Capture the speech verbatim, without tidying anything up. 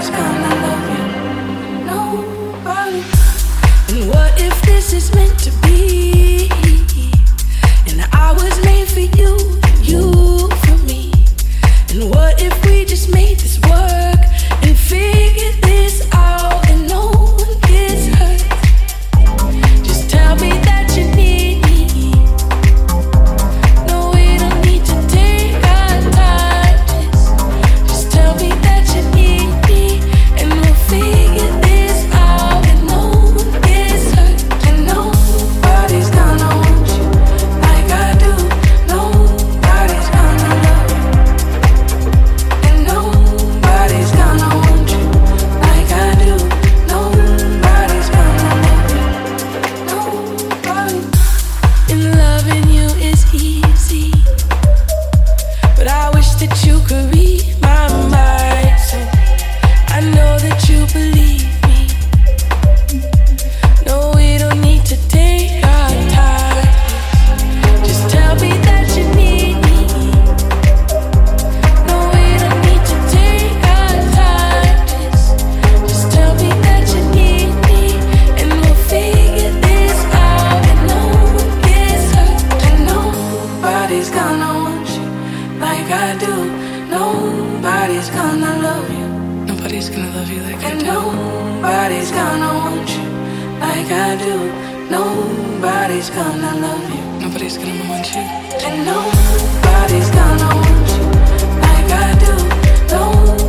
Nobody's gonna love you. Nobody. And what if this is meant to be? And I was made for you, you for me. And what if we just made this work and figured this out and no one gets hurt? Just tell me that you need me. No, we don't need to take our time. Just, just tell me that you need me, and we'll figure this out and no one gets hurt. And nobody's gonna want you like I do. Nobody's gonna love you. And nobody's gonna want you like I do. Nobody's gonna love you. Nobody. And loving you is easy, but I wish that you could read my mind, so I know that you believe me. No, we don't need to take our time. Just tell me that you need me. No, we don't need to take our time. Just, just tell me that you need me, and we'll figure this out and no one gets hurt. And nobody's gonna want you like I do. Nobody's gonna love you. Nobody's gonna love you like I do. And nobody's gonna want you like I do. Nobody's gonna love you. Nobody's gonna want you. And nobody's gonna want you like I do. Nobody.